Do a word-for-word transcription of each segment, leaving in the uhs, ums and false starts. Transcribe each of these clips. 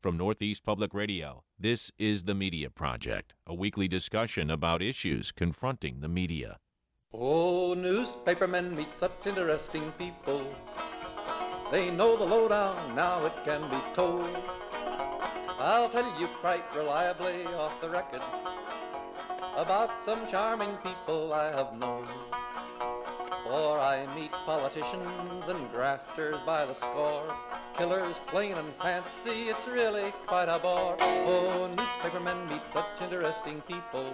From Northeast Public Radio, this is The Media Project, a weekly discussion about issues confronting the media. Oh, newspapermen meet such interesting people. They know the lowdown, now it can be told. I'll tell you quite reliably off the record about some charming people I have known. For I meet politicians and grafters by the score, killers plain and fancy, it's really quite a bore. Oh, newspapermen meet such interesting people.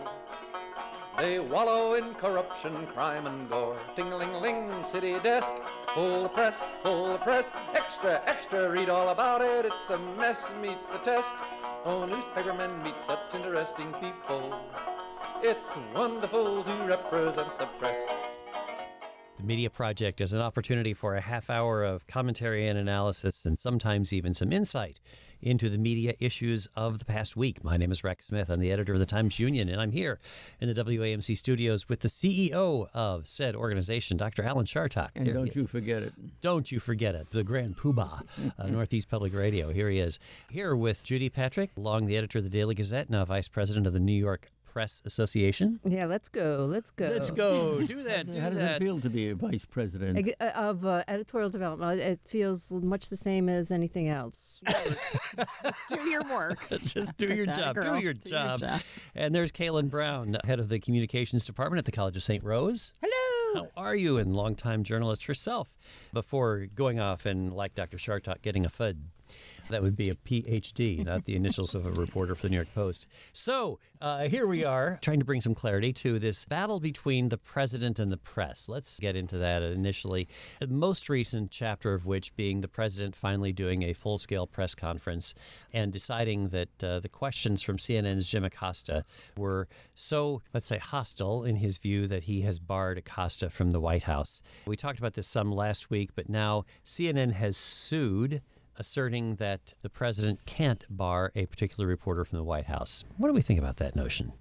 They wallow in corruption, crime and gore. Ting-a-ling-a-ling, city desk, full the press, full the press. Extra, extra, read all about it, it's a mess, meets the test. Oh, newspapermen meet such interesting people. It's wonderful to represent the press. The Media Project is an opportunity for a half hour of commentary and analysis, and sometimes even some insight into the media issues of the past week. My name is Rex Smith. I'm the editor of the Times-Union, and I'm here in the W A M C studios with the C E O of said organization, Doctor Alan Chartock. And Here don't you forget it. Don't you forget it. The Grand Poobah, uh, Northeast Public Radio. Here he is. Here with Judy Patrick, long the editor of the Daily Gazette, now vice president of the New York Press Association. Yeah, let's go. Let's go. Let's go. Do that. Do How does that. it feel to be a vice president? Of uh, editorial development, it feels much the same as anything else. Just do your work. Just do your That job. girl. Do your Do your job. job. And there's Kaylin Brown, head of the communications department at the College of Saint Rose. Hello. How are you? And longtime journalist herself before going off and, like Doctor Chartock, getting a F U D. That would be a P H D, not the initials of a reporter for the New York Post. So uh, here we are trying to bring some clarity to this battle between the president and the press. Let's get into that initially. The most recent chapter of which being the president finally doing a full-scale press conference and deciding that uh, the questions from C N N's Jim Acosta were so, let's say, hostile in his view that he has barred Acosta from the White House. We talked about this some last week, but now C N N has sued, asserting that the president can't bar a particular reporter from the White House. What do we think about that notion?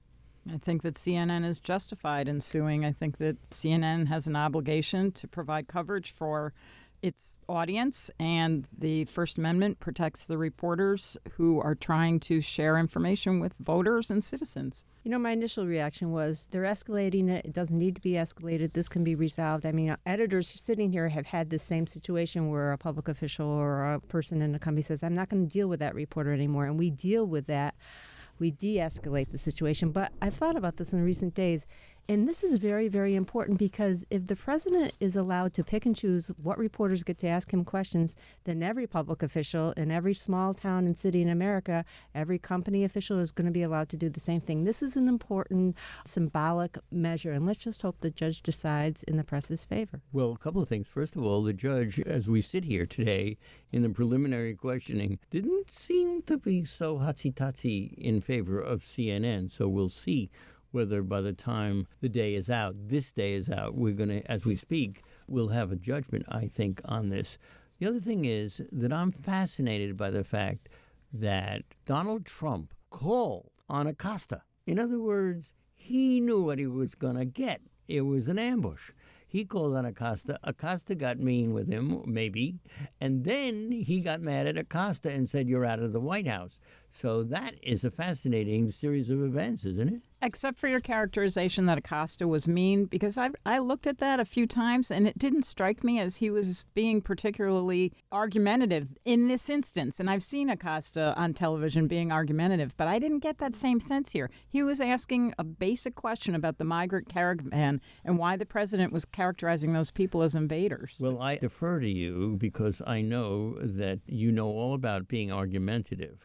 I think that C N N is justified in suing. I think that C N N has an obligation to provide coverage for its audience, and the First Amendment protects the reporters who are trying to share information with voters and citizens. You know, my initial reaction was they're escalating it. It doesn't need to be escalated. This can be resolved. I mean, editors sitting here have had this same situation where a public official or a person in a company says, I'm not going to deal with that reporter anymore. And we deal with that. We de-escalate the situation. But I've thought about this in recent days. And this is very, very important because if the president is allowed to pick and choose what reporters get to ask him questions, then every public official in every small town and city in America, every company official is going to be allowed to do the same thing. This is an important symbolic measure. And let's just hope the judge decides in the press's favor. Well, a couple of things. First of all, the judge, as we sit here today in the preliminary questioning, didn't seem to be so hotsy-totsy in favor of C N N. So we'll see whether by the time the day is out, this day is out, we're going to, as we speak, we'll have a judgment, I think, on this. The other thing is that I'm fascinated by the fact that Donald Trump called on Acosta. In other words, he knew what he was going to get. It was an ambush. He called on Acosta. Acosta got mean with him, maybe, and then he got mad at Acosta and said, you're out of the White House. So that is a fascinating series of events, isn't it? Except for your characterization that Acosta was mean, because I I looked at that a few times, and it didn't strike me as he was being particularly argumentative in this instance. And I've seen Acosta on television being argumentative, but I didn't get that same sense here. He was asking a basic question about the migrant caravan and why the president was characterizing those people as invaders. Well, I defer to you because I know that you know all about being argumentative.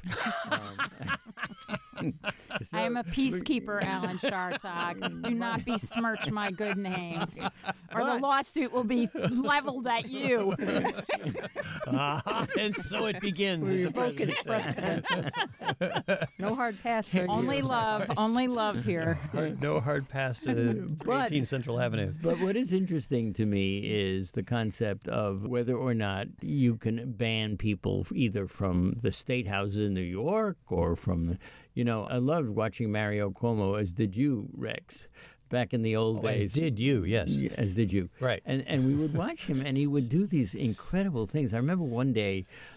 um, so, I am a peacekeeper, Alan Chartock. Do not besmirch my good name, or the lawsuit will be leveled at you. Ah, and so it begins, as the president said. No hard pass for you. Only love, only love here. No hard pass to But- eighteen Central Avenue. But what is interesting to me is the concept of whether or not you can ban people either from the state houses in New York or from the, you know, I loved watching Mario Cuomo, as did you, Rex, back in the old Oh, days. as did you, yes. Yeah, as did you. Right. And and we would watch him, and he would do these incredible things. I remember one day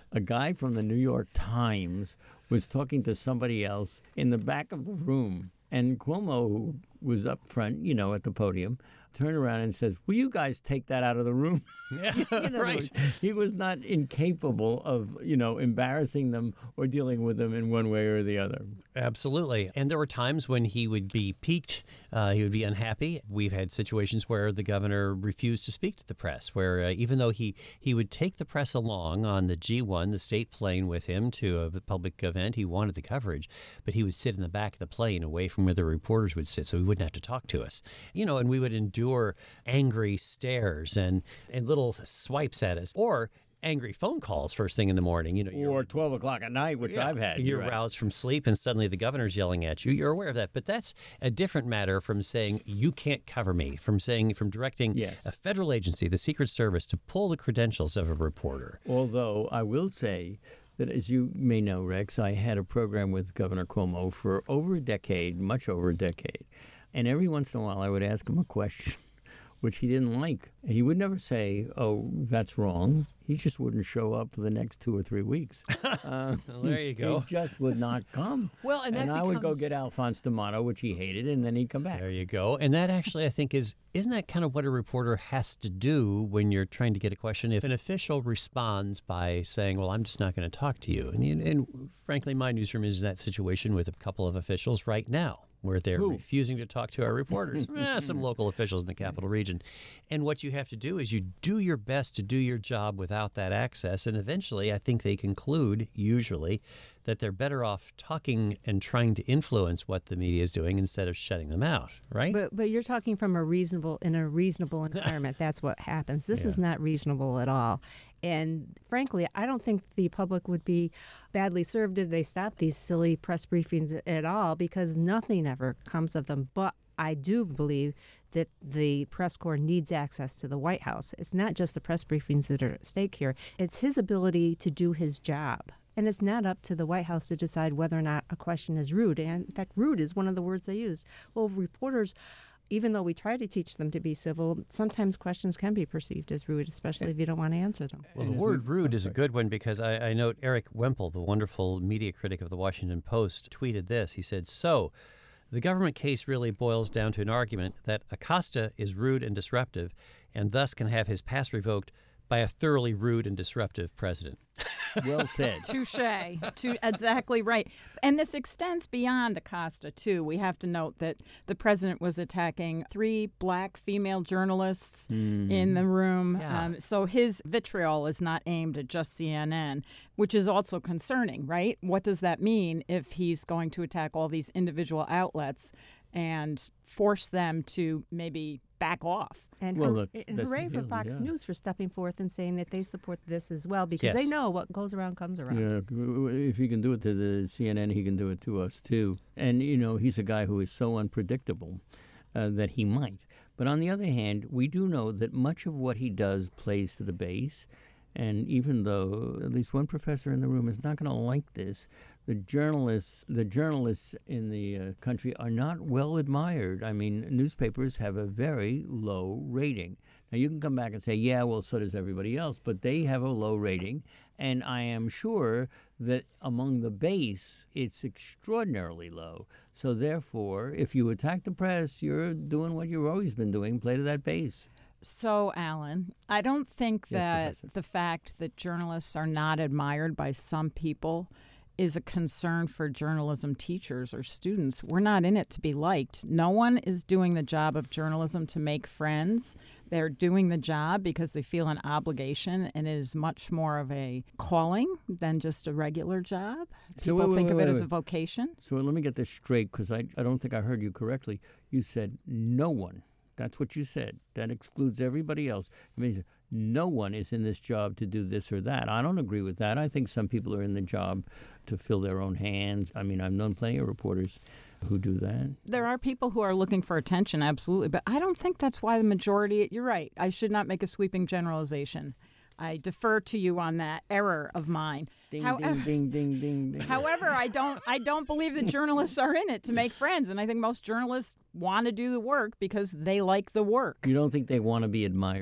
a guy from the New York Times was talking to somebody else in the back of the room. And Cuomo, who was up front, you know, at the podium, turned around and says, will you guys take that out of the room? Yeah, In other right. words, he was not incapable of, you know, embarrassing them or dealing with them in one way or the other. Absolutely. And there were times when he would be piqued, uh, he would be unhappy. We've had situations where the governor refused to speak to the press, where uh, even though he, he would take the press along on the G one, the state plane, with him to a public event, he wanted the coverage, but he would sit in the back of the plane away from where the reporters would sit so he wouldn't have to talk to us. You know, and we would endure angry stares and, and little swipes at us, or angry phone calls first thing in the morning. You know, you're, Or twelve o'clock at night, which yeah, I've had. You're right. roused from sleep and suddenly the governor's yelling at you. You're aware of that. But that's a different matter from saying you can't cover me, from saying, from directing Yes. a federal agency, the Secret Service, to pull the credentials of a reporter. Although I will say that, as you may know, Rex, I had a program with Governor Cuomo for over a decade, much over a decade. And every once in a while I would ask him a question which he didn't like. He would never say, oh, that's wrong. He just wouldn't show up for the next two or three weeks. Uh, Well, there you go. He just would not come. Well, and that I would go becomes- get Alphonse D'Amato, which he hated, and then he'd come back. There you go. And that actually, I think, is, isn't that kind of what a reporter has to do when you're trying to get a question? If an official responds by saying, well, I'm just not going to talk to you. And, and frankly, my newsroom is in that situation with a couple of officials right now, where they're Who? refusing to talk to our reporters. eh, some local officials in the capital region. And what you have to do is you do your best to do your job without that access. And eventually, I think they conclude, usually, that they're better off talking and trying to influence what the media is doing instead of shutting them out, right? But but you're talking from a reasonable in a reasonable environment. That's what happens. This is not reasonable at all. And frankly, I don't think the public would be badly served if they stopped these silly press briefings at all, because nothing ever comes of them. But I do believe that the press corps needs access to the White House. It's not just the press briefings that are at stake here. It's his ability to do his job. And it's not up to the White House to decide whether or not a question is rude. And in fact, rude is one of the words they use. Well, reporters, even though we try to teach them to be civil, sometimes questions can be perceived as rude, especially if you don't want to answer them. Well, the word rude is a good one because I, I note Eric Wemple, the wonderful media critic of the Washington Post, tweeted this. He said, so the government case really boils down to an argument that Acosta is rude and disruptive and thus can have his pass revoked by a thoroughly rude and disruptive president. Well said. Touche. To, exactly right. And this extends beyond Acosta, too. We have to note that the president was attacking three black female journalists in the room. Yeah. Um, so his vitriol is not aimed at just C N N, which is also concerning, right? What does that mean if he's going to attack all these individual outlets and force them to maybe back off? And, Well, hur- that's- and that's the hooray for feeling, Fox yeah. News for stepping forth and saying that they support this as well, because they Yes. know what goes around comes around. Yeah, if he can do it to the C N N, he can do it to us too. And you know, he's a guy who is so unpredictable uh, that he might. But on the other hand, we do know that much of what he does plays to the base. And even though at least one professor in the room is not going to like this, the journalists, the journalists in the uh, country are not well admired. I mean, newspapers have a very low rating. Now you can come back and say, yeah, well, so does everybody else, but they have a low rating. And I am sure that among the base, it's extraordinarily low. So therefore, if you attack the press, you're doing what you've always been doing, play to that base. So, Alan, I don't think Yes, that Professor. the fact that journalists are not admired by some people is a concern for journalism teachers or students. We're not in it to be liked. No one is doing the job of journalism to make friends. They're doing the job because they feel an obligation, and it is much more of a calling than just a regular job. So People wait, wait, think of wait, it wait, as wait. a vocation. So let me get this straight, because I, I don't think I heard you correctly. You said no one. That's what you said. That excludes everybody else. It means no one is in this job to do this or that. I don't agree with that. I think some people are in the job to fill their own hands. I mean, I've known plenty of reporters who do that. There are people who are looking for attention, absolutely, but I don't think that's why the majority. You're right. I should not make a sweeping generalization. I defer to you on that error of mine. Ding, However, ding, ding, ding, ding, ding. however, I don't. I don't believe that journalists are in it to make friends, and I think most journalists want to do the work because they like the work. You don't think they want to be admired?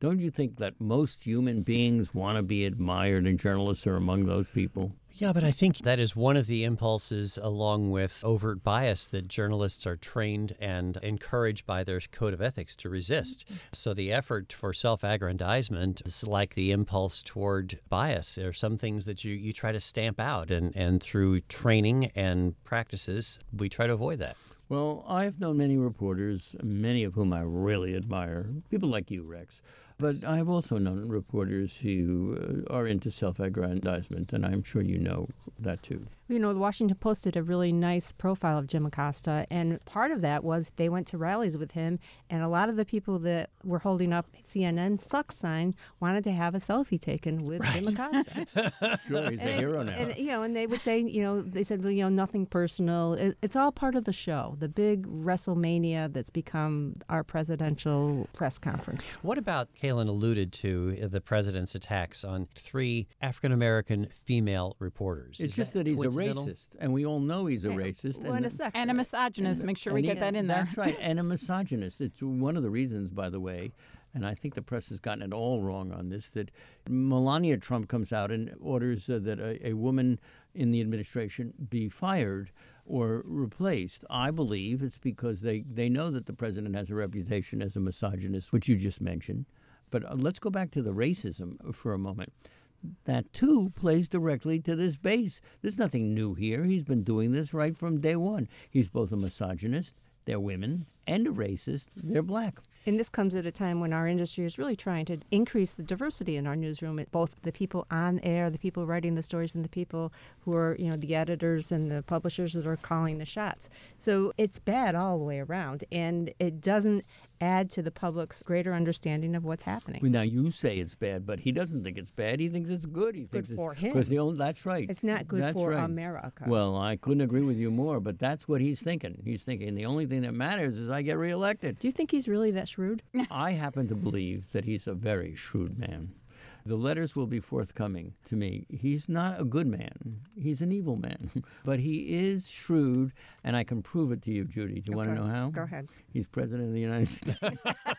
Don't you think that most human beings want to be admired, and journalists are among those people? Yeah, but I think that is one of the impulses, along with overt bias, that journalists are trained and encouraged by their code of ethics to resist. So the effort for self-aggrandizement is like the impulse toward bias. There are some things that you, you try to stamp out, and, and through training and practices, we try to avoid that. Well, I've known many reporters, many of whom I really admire, people like you, Rex. But I've also known reporters who uh, are into self-aggrandizement, and I'm sure you know that too. You know, the Washington Post did a really nice profile of Jim Acosta, and part of that was they went to rallies with him, and a lot of the people that were holding up C N N sucks sign wanted to have a selfie taken with Right. Jim Acosta. Sure, he's a And- hero now. And, you know, and they would say, you know, they said, well, you know, nothing personal. It, it's all part of the show, the big WrestleMania that's become our presidential press conference. What about, Kaylin alluded to, the president's attacks on three African-American female reporters? It's Is just that he's a coincidental? racist, and we all know he's a And- racist. well, and a the- sexist. And a misogynist. Make sure we and get he- that in there. That's right, and a misogynist. It's one of the reasons, by the way, and I think the press has gotten it all wrong on this, that Melania Trump comes out and orders uh, that a, a woman in the administration be fired or replaced. I believe it's because they, they know that the president has a reputation as a misogynist, which you just mentioned. But uh, let's go back to the racism for a moment. That, too, plays directly to this base. There's nothing new here. He's been doing this right from day one. He's both a misogynist, they're women, and a racist, they're black. And this comes at a time when our industry is really trying to increase the diversity in our newsroom. It, both the people on air, the people writing the stories, and the people who are, you know, the editors and the publishers that are calling the shots. So it's bad all the way around, and it doesn't add to the public's greater understanding of what's happening. Now, you say it's bad, but he doesn't think it's bad. He thinks it's good. He It's thinks good for it's, him. 'cause the only, that's right. It's not good That's for right. America. Well, I couldn't agree with you more, but that's what he's thinking. He's thinking the only thing that matters is I get reelected. Do you think he's really that shrewd? I happen to believe that he's a very shrewd man. The letters will be forthcoming to me. He's not a good man. He's an evil man. But he is shrewd, and I can prove it to you, Judy. Do you want to Okay. know how? Go ahead. He's president of the United States.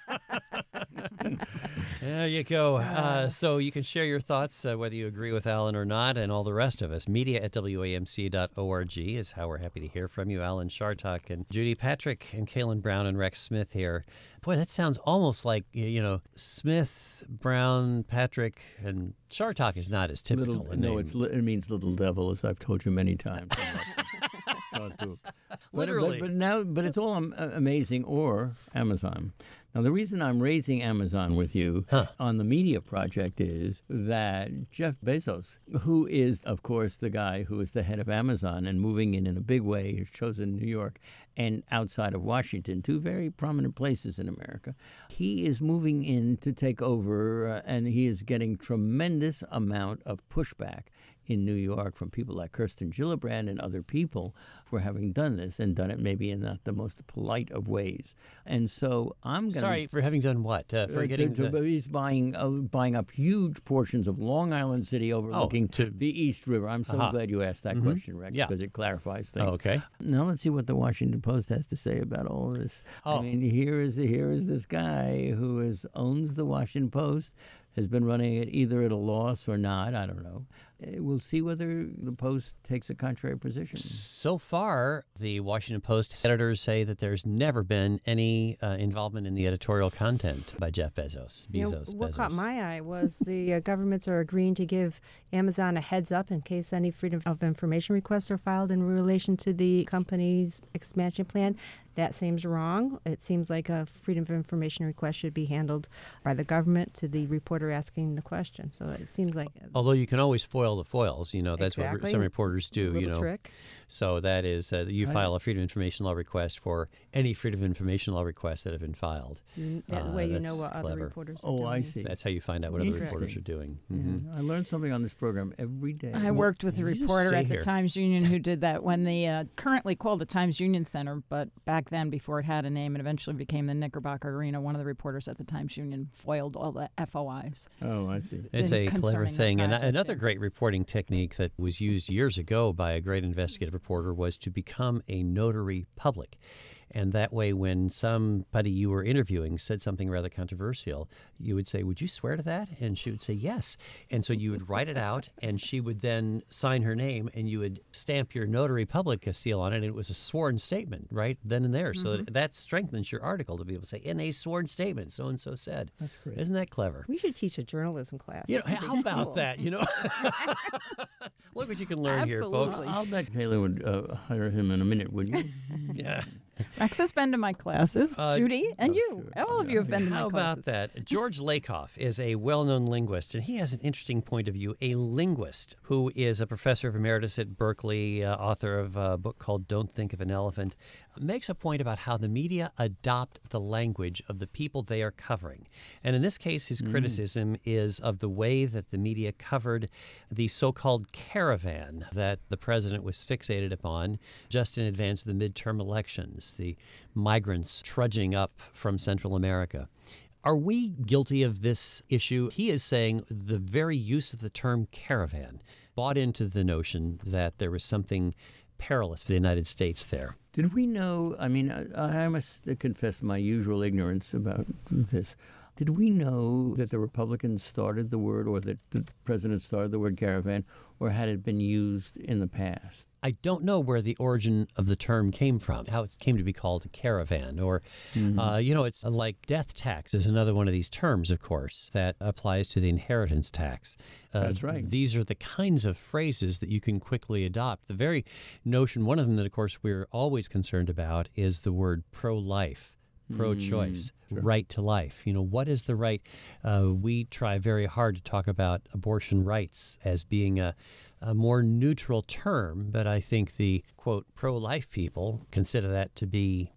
There you go. Uh, so you can share your thoughts, uh, whether you agree with Alan or not, and all the rest of us. Media at W A M C dot org is how we're happy to hear from you. Alan Chartock and Judy Patrick and Kaylin Brown and Rex Smith here. Boy, that sounds almost like, y- you know, Smith, Brown, Patrick, and Chartock is not as typical Little, a no, name. it's li- it means little devil, as I've told you many times. Chartock. But- Literally. But, but now, but it's all am- uh, amazing or Amazon. Now, the reason I'm raising Amazon with you Huh. on the media project is that Jeff Bezos, who is, of course, the guy who is the head of Amazon and moving in in a big way, has chosen New York and outside of Washington, two very prominent places in America. He is moving in to take over, uh, and he is getting tremendous amount of pushback in New York from people like Kirsten Gillibrand and other people for having done this and done it maybe in not the most polite of ways. And so I'm going to... Sorry, for having done what? Uh, for Uh, getting to, to, the- he's buying uh, buying up huge portions of Long Island City overlooking to- the East River. I'm so Aha. glad you asked that Mhm. question, Rex, Yeah. because it clarifies things. Oh, okay. Now let's see what the Washington Post has to say about all of this. Oh. I mean, here is here is this guy who is owns the Washington Post, has been running it either at a loss or not. I don't know. Uh, We'll see whether the Post takes a contrary position. So far, the Washington Post editors say that there's never been any uh, involvement in the editorial content by Jeff Bezos. You know, Bezos. what caught Bezos. my eye was the uh, governments are agreeing to give Amazon a heads up in case any freedom of information requests are filed in relation to the company's expansion plan. That seems wrong. It seems like a freedom of information request should be handled by the government to the reporter asking the question. So it seems like a Although you can always foil the foils, you know, that's what Exactly. re- some reporters do, little you know. trick. So that is, uh, you I- file a Freedom of Information Law request for any Freedom of Information Law requests that have been filed. You, that Uh, way you know that's what other clever. reporters are Oh, doing. I see. That's how you find out what other reporters Interesting. are doing. Yeah, Mhm. I learned something on this program every day. I worked with a you just reporter stay at the here. Times Union who did that when the uh, currently called the Times Union Center, but back then before it had a name and eventually became the Knickerbocker Arena, one of the reporters at the Times Union foiled all the F O Is. Oh, I see. It's been a clever concerning that thing. And project, another yeah. great reporting technique that was used years ago by a great investigative reporter was to become a notary public. And that way, when somebody you were interviewing said something rather controversial, you would say, would you swear to that? And she would say, yes. And so you would write it out, and she would then sign her name, and you would stamp your notary public seal on it, and it was a sworn statement right then and there. Mm-hmm. So that, that strengthens your article to be able to say, in a sworn statement, so-and-so said. That's great. Isn't that clever? We should teach a journalism class. You know, This would how be about cool. that, you know? Look what you can learn here, Absolutely. folks. I'll bet Kayla would uh, hire him in a minute, would you? Yeah. Rex has been to my classes, Uh, Judy, and oh, you. sure. All of you have been to my How classes. about that? George Lakoff is a well-known linguist, and he has an interesting point of view. A linguist who is a professor of emeritus at Berkeley, uh, author of a book called Don't Think of an Elephant, makes a point about how the media adopt the language of the people they are covering. And in this case, his mm. criticism is of the way that the media covered the so-called caravan that the president was fixated upon just in advance of the midterm elections, the migrants trudging up from Central America. Are we guilty of this issue? He is saying the very use of the term caravan bought into the notion that there was something perilous for the United States there. Did we know, I mean, I, I must confess my usual ignorance about this. Did we know that the Republicans started the word, or that the president started the word caravan, or had it been used in the past? I don't know where the origin of the term came from, how it came to be called a caravan, or, mm-hmm. uh, you know, it's like death tax is another one of these terms, of course, that applies to the inheritance tax. Uh, That's right. These are the kinds of phrases that you can quickly adopt. The very notion, one of them that, of course, we're always concerned about is the word pro-life. Pro-choice, mm, sure. Right to life. You know, what is the right? Uh, we try very hard to talk about abortion rights as being a, a more neutral term, but I think the, quote, pro-life people consider that to be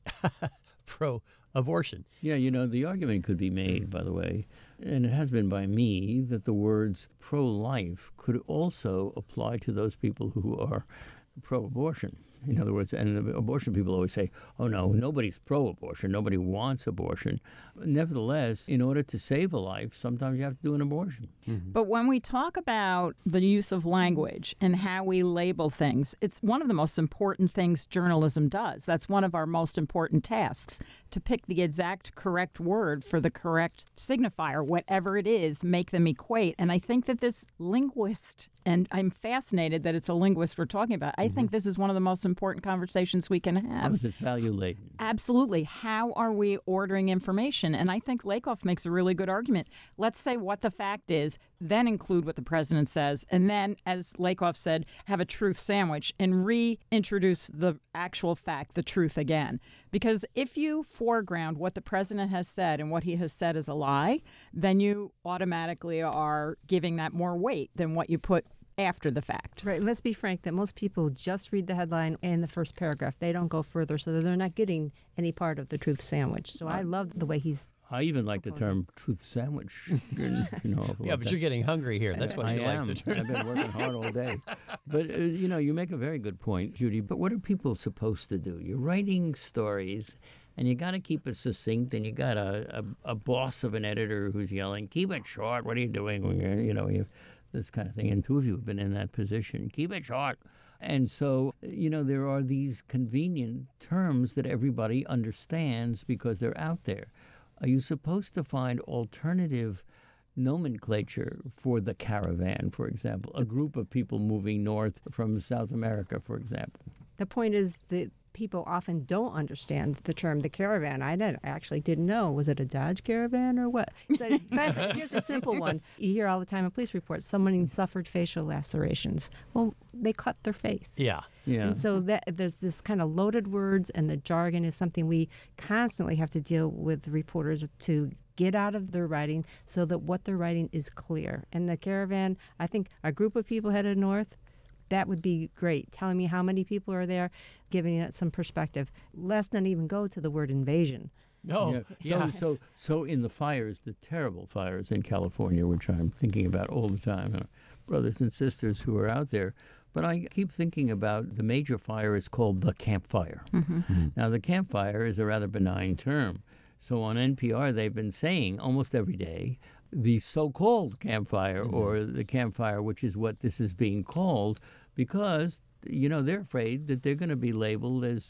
pro-abortion. Yeah, you know, the argument could be made, by the way, and it has been by me, that the words pro-life could also apply to those people who are pro-abortion. In other words, and the abortion people always say, oh, no, nobody's pro-abortion. Nobody wants abortion. Nevertheless, in order to save a life, sometimes you have to do an abortion. Mm-hmm. But when we talk about the use of language and how we label things, it's one of the most important things journalism does. That's one of our most important tasks, to pick the exact correct word for the correct signifier, whatever it is, make them equate. And I think that this linguist, and I'm fascinated that it's a linguist we're talking about, I mm-hmm. think this is one of the most important conversations we can have. Because it's value laden. Absolutely. How are we ordering information? And I think Lakoff makes a really good argument. Let's say what the fact is, then include what the president says, and then, as Lakoff said, have a truth sandwich and reintroduce the actual fact, the truth again. Because if you foreground what the president has said and what he has said is a lie, then you automatically are giving that more weight than what you put after the fact. Right. Let's be frank that most people just read the headline and the first paragraph. They don't go further, so they're not getting any part of the truth sandwich. So I love the way he's I even like the term truth sandwich. you know, yeah, but you're getting hungry here. That's what I you am. like the term. I've been working hard all day. But, uh, you know, you make a very good point, Judy. But what are people supposed to do? You're writing stories, and you got to keep it succinct, and you got a, a, a boss of an editor who's yelling, keep it short. What are you doing? When you're, you know, you this kind of thing. And two of you have been in that position. Keep it short. And so, you know, there are these convenient terms that everybody understands because they're out there. Are you supposed to find alternative nomenclature for the caravan, for example, a group of people moving north from South America, for example? The point is that people often don't understand the term the caravan. I, didn't, I actually didn't know. Was it a Dodge Caravan or what? So, here's a simple one. You hear all the time in police reports, someone suffered facial lacerations. Well, they cut their face. Yeah. Yeah. And so that there's this kind of loaded words, and the jargon is something we constantly have to deal with reporters to get out of their writing so that what they're writing is clear. And the caravan, I think a group of people headed north, that would be great. Telling me how many people are there, giving it some perspective. Let's not even go to the word invasion. No. Yeah. So, yeah. so, so in the fires, the terrible fires in California, which I'm thinking about all the time, uh, brothers and sisters who are out there, but I keep thinking about the major fire is called the Camp Fire. Mm-hmm. Mm-hmm. Now, the Camp Fire is a rather benign term. So on N P R, they've been saying almost every day the so-called campfire mm-hmm. or the campfire, which is what this is being called, because, you know, they're afraid that they're going to be labeled as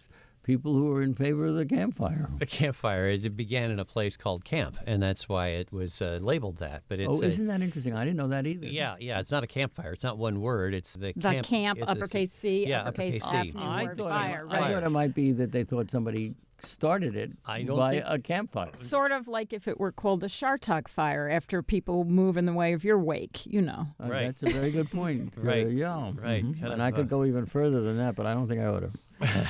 people who are in favor of the campfire. A campfire. It began in a place called Camp, and that's why it was uh, labeled that. But it's Oh, isn't that interesting? I didn't know that either. Yeah, yeah. It's not a campfire. It's not one word. It's the, The camp. camp, it's a- uppercase C, yeah, uppercase uppercase F, C. new I word, thought, fire, it, I right. thought it might be that they thought somebody started it I don't by think- a campfire. Sort of like if it were called the Shartok fire after people move in the way of your wake, you know. Uh, Right. That's a very good point. Right. Uh, yeah. Right. mhm. Kind And of, I could uh, go even further than that, but I don't think I ought to.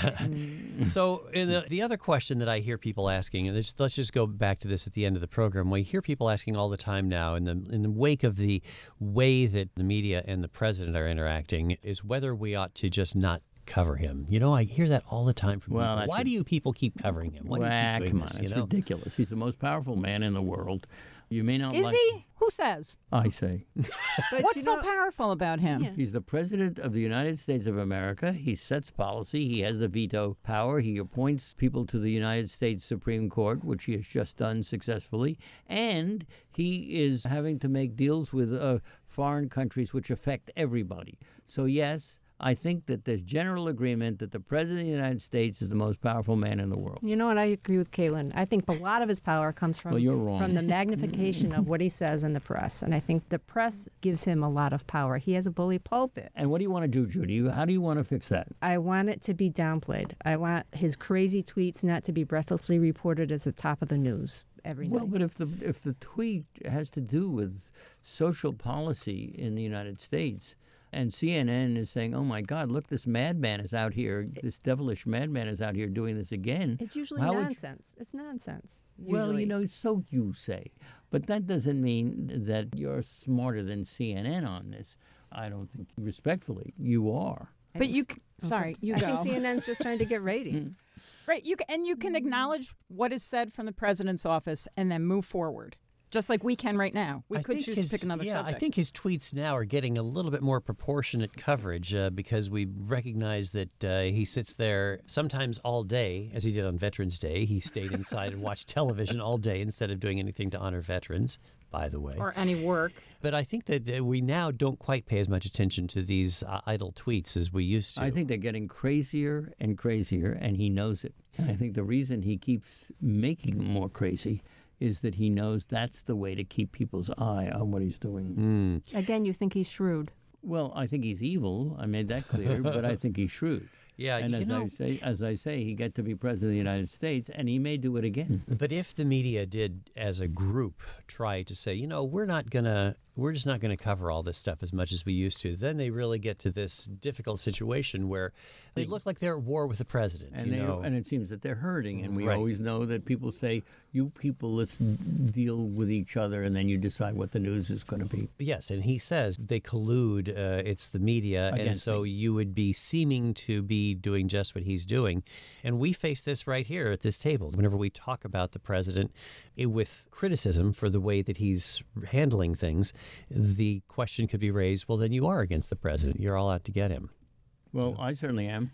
So in the, the other question that I hear people asking, and let's, let's just go back to this at the end of the program. We hear people asking all the time now in the in the wake of the way that the media and the president are interacting is whether we ought to just not cover him. You know, I hear that all the time from Well, people. that's Why a- do you people keep covering him? Why do you Wah, keep doing come on, this, it's you know? ridiculous. He's the most powerful man in the world. You may not Is like he? Who says? I say. But What's you so know- powerful about him? Yeah. He's the president of the United States of America. He sets policy. He has the veto power. He appoints people to the United States Supreme Court, which he has just done successfully. And he is having to make deals with uh, foreign countries which affect everybody. So, yes, I think that there's general agreement that the president of the United States is the most powerful man in the world. You know, and I agree with Caitlin. I think a lot of his power comes from Well, you're wrong. from the magnification of what he says in the press, and I think the press gives him a lot of power. He has a bully pulpit. And what do you want to do, Judy? How do you want to fix that? I want it to be downplayed. I want his crazy tweets not to be breathlessly reported as the top of the news every Well, night. but if the if the tweet has to do with social policy in the United States, and C N N is saying, "Oh my God, look, this madman is out here. This devilish madman is out here doing this again." It's usually how would you- nonsense. It's nonsense. Well, usually. you know, so you say, but that doesn't mean that you're smarter than C N N on this. I don't think, respectfully, you are. I But think you, s- c- sorry, you I go. think C N N's just trying to get ratings. Right, you c- and you can acknowledge what is said from the president's office and then move forward, just like we can right now. We I could think choose his- to pick another yeah, subject. I think his tweets now are getting a little bit more proportionate coverage uh, because we recognize that uh, he sits there sometimes all day, as he did on Veterans Day. He stayed inside and watched television all day instead of doing anything to honor veterans, by the way. or any work. But I think that uh, we now don't quite pay as much attention to these uh, idle tweets as we used to. I think they're getting crazier and crazier, and he knows it. And I think the reason he keeps making them more crazy is that he knows that's the way to keep people's eye on what he's doing. Mm. Again, you think he's shrewd. Well, I think he's evil. I made that clear, but I think he's shrewd. Yeah, And you as know, I say, as I say, he got to be president of the United States, and he may do it again. but if the media did, as a group, try to say, you know, we're not gonna, we're just not gonna cover all this stuff as much as we used to, then they really get to this difficult situation where they look like they're at war with the president. And you they, know? and it seems that they're hurting, and we Right. always know that people say, "You people, let's deal with each other," and then you decide what the news is going to be. Yes, and he says they collude. Uh, it's the media, and Against so you would be seeming to be doing just what he's doing. And we face this right here at this table. Whenever we talk about the president eh, with criticism for the way that he's handling things, the question could be raised, well, then you are against the president. You're all out to get him. Well, I certainly am.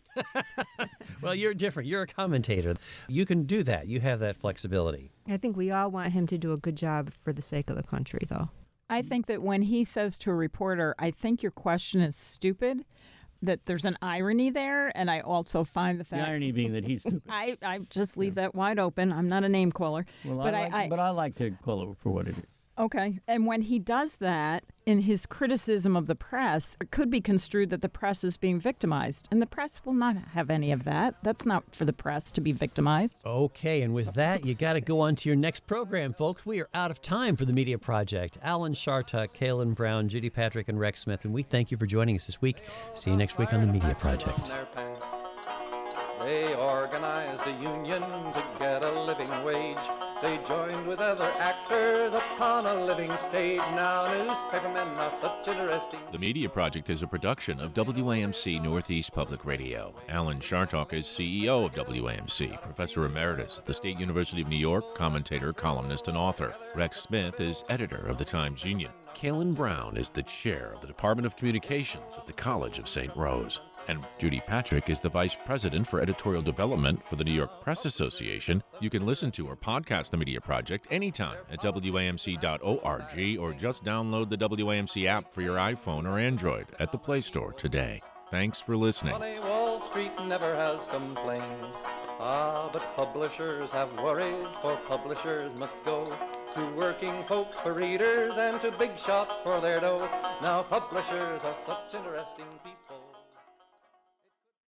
Well, you're different. You're a commentator. You can do that. You have that flexibility. I think we all want him to do a good job for the sake of the country, though. I think that when he says to a reporter, I think your question is stupid, that there's an irony there, and I also find the The fact... irony being that he's stupid. I, I just leave that wide open. I'm not a name caller. Well, but I, I, like, I but I like to call it for what it is. Okay. And when he does that, in his criticism of the press, it could be construed that the press is being victimized. And the press will not have any of that. That's not for the press to be victimized. Okay, and with that, you got to go on to your next program, folks. We are out of time for the Media Project. Alan Shartuck, Kaylin Brown, Judy Patrick, and Rex Smith, and we thank you for joining us this week. See you next week on the Media Project. Their pants. They organized a union to get a living wage. They joined with other actors upon a living stage. Now newspapermen are such interesting. The Media Project is a production of W A M C Northeast Public Radio. Alan Shartuck is C E O of W A M C, Professor Emeritus at the State University of New York, commentator, columnist, and author. Rex Smith is editor of the Times-Union. Kaylin Brown is the chair of the Department of Communications at the College of Saint Rose. And Judy Patrick is the Vice President for Editorial Development for the New York Press Association. You can listen to or podcast the Media Project anytime at W A M C dot org or just download the W A M C app for your iPhone or Android at the Play Store today. Thanks for listening. Funny Wall Street never has complained Ah, but publishers have worries, for publishers must go to working folks for readers and to big shots for their dough. Now publishers are such interesting people.